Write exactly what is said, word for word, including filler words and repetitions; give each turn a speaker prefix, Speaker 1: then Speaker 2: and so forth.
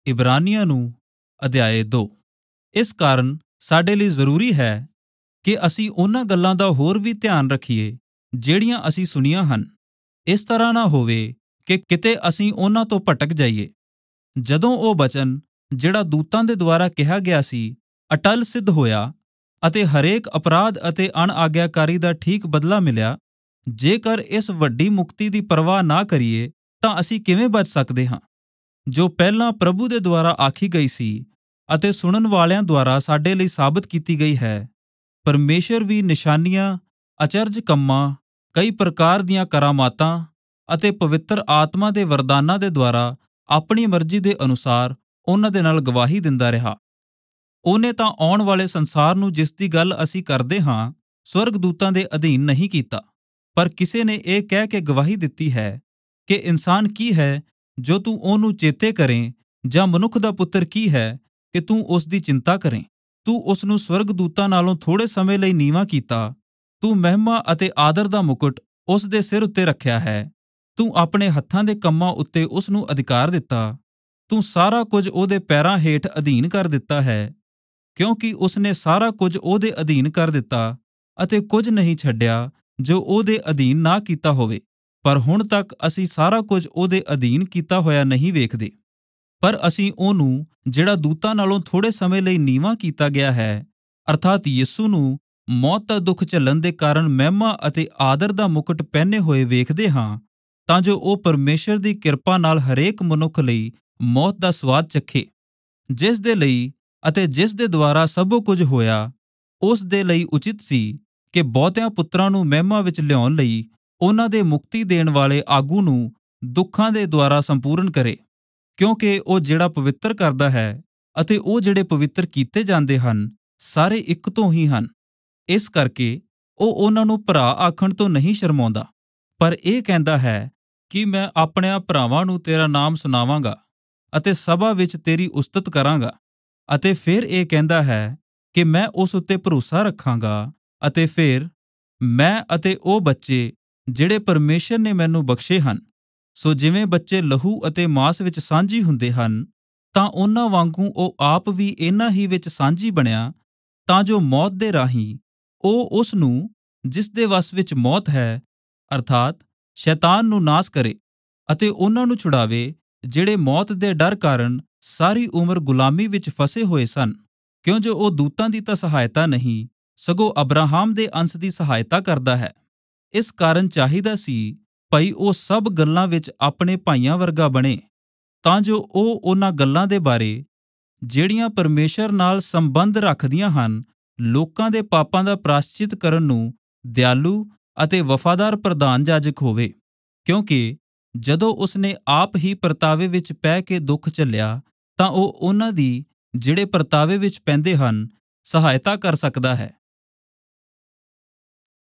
Speaker 1: इब्रानियां नूं अध्याय दो। इस कारण साडे ਲਈ ਜ਼ਰੂਰੀ ਹੈ ਕਿ ਅਸੀਂ उन्हां गल्लां ਦਾ ਹੋਰ ਵੀ ਧਿਆਨ ਰੱਖੀਏ ਜਿਹੜੀਆਂ ਅਸੀਂ ਸੁਣੀਆਂ ਹਨ। ਇਸ ਤਰ੍ਹਾਂ ਨਾ ਹੋਵੇ ਕਿ ਕਿਤੇ ਅਸੀਂ ਉਨ੍ਹਾਂ ਤੋਂ ਭਟਕ ਜਾਈਏ। ਜਦੋਂ ਉਹ ਵਚਨ ਜਿਹੜਾ ਦੂਤਾਂ ਦੇ ਦੁਆਰਾ ਕਿਹਾ ਗਿਆ ਸੀ ਅਟਲ ਸਿੱਧ ਹੋਇਆ ਅਤੇ ਹਰੇਕ ਅਪਰਾਧ ਅਤੇ ਅਣਆਗਿਆਕਾਰੀ ਦਾ ਠੀਕ ਬਦਲਾ ਮਿਲਿਆ, ਜੇਕਰ ਇਸ ਵੱਡੀ ਮੁਕਤੀ ਦੀ ਪਰਵਾਹ ਨਾ ਕਰੀਏ ਤਾਂ ਅਸੀਂ ਕਿਵੇਂ ਬਚ ਸਕਦੇ ਹਾਂ, ਜੋ ਪਹਿਲਾਂ ਪ੍ਰਭੂ ਦੇ ਦੁਆਰਾ ਆਖੀ ਗਈ ਸੀ ਅਤੇ ਸੁਣਨ ਵਾਲਿਆਂ ਦੁਆਰਾ ਸਾਡੇ ਲਈ ਸਾਬਤ ਕੀਤੀ ਗਈ ਹੈ। ਪਰਮੇਸ਼ਰ ਵੀ ਨਿਸ਼ਾਨੀਆਂ, ਅਚਰਜ ਕੰਮਾਂ, ਕਈ ਪ੍ਰਕਾਰ ਦੀਆਂ ਕਰਾਮਾਤਾਂ ਅਤੇ ਪਵਿੱਤਰ ਆਤਮਾ ਦੇ ਵਰਦਾਨਾਂ ਦੇ ਦੁਆਰਾ ਆਪਣੀ ਮਰਜ਼ੀ ਦੇ ਅਨੁਸਾਰ ਉਨ੍ਹਾਂ ਦੇ ਨਾਲ ਗਵਾਹੀ ਦਿੰਦਾ ਰਿਹਾ। ਉਹਨੇ ਤਾਂ ਆਉਣ ਵਾਲੇ ਸੰਸਾਰ ਨੂੰ, ਜਿਸ ਦੀ ਗੱਲ ਅਸੀਂ ਕਰਦੇ ਹਾਂ, ਸਵਰਗਦੂਤਾਂ ਦੇ ਅਧੀਨ ਨਹੀਂ ਕੀਤਾ, ਪਰ ਕਿਸੇ ਨੇ ਇਹ ਕਹਿ ਕੇ ਗਵਾਹੀ ਦਿੱਤੀ ਹੈ ਕਿ ਇਨਸਾਨ ਕੀ ਹੈ ਜੋ ਤੂੰ ਉਹਨੂੰ ਚੇਤੇ ਕਰੇ, ਜਾਂ ਮਨੁੱਖ ਦਾ ਪੁੱਤਰ ਕੀ ਹੈ ਕਿ ਤੂੰ ਉਸ ਦੀ ਚਿੰਤਾ ਕਰੇ। ਤੂੰ ਉਸ ਨੂੰ ਸਵਰਗਦੂਤਾਂ ਨਾਲੋਂ ਥੋੜੇ ਸਮੇਂ ਲਈ ਨੀਵਾਂ ਕੀਤਾ। ਤੂੰ ਮਹਿਮਾ ਅਤੇ ਆਦਰ ਦਾ ਮੁਕਟ ਉਸ ਦੇ ਸਿਰ ਉੱਤੇ ਰੱਖਿਆ ਹੈ। ਤੂੰ ਆਪਣੇ ਹੱਥਾਂ ਦੇ ਕੰਮਾਂ ਉੱਤੇ ਉਸ ਨੂੰ ਅਧਿਕਾਰ ਦਿੱਤਾ। ਤੂੰ ਸਾਰਾ ਕੁਝ ਉਹਦੇ ਪੈਰਾਂ ਹੇਠ ਅਧੀਨ ਕਰ ਦਿੱਤਾ ਹੈ, ਕਿਉਂਕਿ ਉਸਨੇ ਸਾਰਾ ਕੁਝ ਉਹਦੇ ਅਧੀਨ ਕਰ ਦਿੱਤਾ ਅਤੇ ਕੁਝ ਨਹੀਂ ਛੱਡਿਆ ਜੋ ਉਹਦੇ ਅਧੀਨ ਨਾ ਕੀਤਾ ਹੋਵੇ। ਪਰ ਹੁਣ ਤੱਕ ਅਸੀਂ ਸਾਰਾ ਕੁਝ ਉਹਦੇ ਅਧੀਨ ਕੀਤਾ ਹੋਇਆ ਨਹੀਂ ਵੇਖਦੇ, ਪਰ ਅਸੀਂ ਉਹਨੂੰ ਜਿਹੜਾ ਦੂਤਾਂ ਨਾਲੋਂ ਥੋੜੇ ਸਮੇਂ ਲਈ ਨੀਵਾਂ ਕੀਤਾ ਗਿਆ ਹੈ, ਅਰਥਾਤ ਯਿਸੂ ਨੂੰ ਮੌਤ ਦਾ ਦੁੱਖ ਝੱਲਣ ਦੇ ਕਾਰਨ ਮਹਿਮਾ ਅਤੇ ਆਦਰ ਦਾ ਮੁਕਟ ਪਹਿਨੇ ਹੋਏ ਵੇਖਦੇ ਹਾਂ, ਤਾਂ ਜੋ ਉਹ ਪਰਮੇਸ਼ਰ ਦੀ ਕਿਰਪਾ ਨਾਲ ਹਰੇਕ ਮਨੁੱਖ ਲਈ ਮੌਤ ਦਾ ਸਵਾਦ ਚੱਖੇ, ਜਿਸ ਦੇ ਲਈ ਅਤੇ ਜਿਸ ਦੇ ਦੁਆਰਾ ਸਭੋ ਕੁਝ ਹੋਇਆ। ਉਸ ਦੇ ਲਈ ਉਚਿਤ ਸੀ ਕਿ ਬਹੁਤਿਆਂ ਪੁੱਤਰਾਂ ਨੂੰ ਮਹਿਮਾ ਵਿੱਚ ਲਿਆਉਣ ਲਈ ਉਹਨਾਂ ਦੇ ਮੁਕਤੀ ਦੇਣ ਵਾਲੇ ਆਗੂ ਨੂੰ ਦੁੱਖਾਂ ਦੇ ਦੁਆਰਾ ਸੰਪੂਰਨ ਕਰੇ, ਕਿਉਂਕਿ ਉਹ ਜਿਹੜਾ ਪਵਿੱਤਰ ਕਰਦਾ ਹੈ ਅਤੇ ਉਹ ਜਿਹੜੇ ਪਵਿੱਤਰ ਕੀਤੇ ਜਾਂਦੇ ਹਨ, ਸਾਰੇ ਇੱਕ ਤੋਂ ਹੀ ਹਨ। ਇਸ ਕਰਕੇ ਉਹ ਉਹਨਾਂ ਨੂੰ ਭਰਾ ਆਖਣ ਤੋਂ ਨਹੀਂ ਸ਼ਰਮਾਉਂਦਾ, ਪਰ ਇਹ ਕਹਿੰਦਾ ਹੈ ਕਿ ਮੈਂ ਆਪਣਿਆਂ ਭਰਾਵਾਂ ਨੂੰ ਤੇਰਾ ਨਾਮ ਸੁਣਾਵਾਂਗਾ ਅਤੇ ਸਭਾ ਵਿੱਚ ਤੇਰੀ ਉਸਤਤ ਕਰਾਂਗਾ। ਅਤੇ ਫਿਰ ਇਹ ਕਹਿੰਦਾ ਹੈ ਕਿ ਮੈਂ ਉਸ ਉੱਤੇ ਭਰੋਸਾ ਰੱਖਾਂਗਾ। ਅਤੇ ਫਿਰ ਮੈਂ ਅਤੇ ਉਹ ਬੱਚੇ ਜਿਹੜੇ ਪਰਮੇਸ਼ਰ ਨੇ ਮੈਨੂੰ ਬਖਸ਼ੇ ਹਨ, ਸੋ ਜਿਵੇਂ ਬੱਚੇ ਲਹੂ ਅਤੇ ਮਾਸ ਵਿੱਚ ਸਾਂਝੀ ਹੁੰਦੇ ਹਨ, ਤਾਂ ਉਹਨਾਂ ਵਾਂਗੂ ਉਹ ਆਪ ਵੀ ਇਹਨਾਂ ਹੀ ਵਿੱਚ ਸਾਂਝੀ ਬਣਿਆ, ਤਾਂ ਜੋ ਮੌਤ ਦੇ ਰਾਹੀਂ ਉਹ ਉਸ ਨੂੰ, ਜਿਸ ਦੇ ਵਸ ਵਿੱਚ ਮੌਤ ਹੈ, ਅਰਥਾਤ ਸ਼ੈਤਾਨ ਨੂੰ ਨਾਸ ਕਰੇ, ਅਤੇ ਉਹਨਾਂ ਨੂੰ ਛੁਡਾਵੇ ਜਿਹੜੇ ਮੌਤ ਦੇ ਡਰ ਕਾਰਨ ਸਾਰੀ ਉਮਰ ਗੁਲਾਮੀ ਵਿੱਚ ਫਸੇ ਹੋਏ ਸਨ। ਕਿਉਂ ਜੋ ਉਹ ਦੂਤਾਂ ਦੀ ਤਾਂ ਸਹਾਇਤਾ ਨਹੀਂ, ਸਗੋਂ ਅਬਰਾਹਮ ਦੇ ਅੰਸ਼ ਦੀ ਸਹਾਇਤਾ ਕਰਦਾ ਹੈ। ਇਸ ਕਾਰਨ ਚਾਹੀਦਾ ਸੀ ਭਈ ਉਹ ਸਭ ਗੱਲਾਂ ਵਿੱਚ ਆਪਣੇ ਭਾਈਆਂ ਵਰਗਾ ਬਣੇ, ਤਾਂ ਜੋ ਉਹ ਉਹਨਾਂ ਗੱਲਾਂ ਦੇ ਬਾਰੇ ਜਿਹੜੀਆਂ ਪਰਮੇਸ਼ਰ ਨਾਲ ਸੰਬੰਧ ਰੱਖਦੀਆਂ ਹਨ, ਲੋਕਾਂ ਦੇ ਪਾਪਾਂ ਦਾ ਪ੍ਰਾਸ਼ਚਿਤ ਕਰਨ ਨੂੰ ਦਿਆਲੂ ਅਤੇ ਵਫਾਦਾਰ ਪ੍ਰਧਾਨ ਜਾਜਕ ਹੋਵੇ। ਕਿਉਂਕਿ ਜਦੋਂ ਉਸਨੇ ਆਪ ਹੀ ਪਰਤਾਵੇ ਵਿੱਚ ਪੈ ਕੇ ਦੁੱਖ ਝੱਲਿਆ, ਤਾਂ ਉਹ ਉਹਨਾਂ ਦੀ ਜਿਹੜੇ ਪਰਤਾਵੇ ਵਿੱਚ ਪੈਂਦੇ ਹਨ ਸਹਾਇਤਾ ਕਰ ਸਕਦਾ ਹੈ।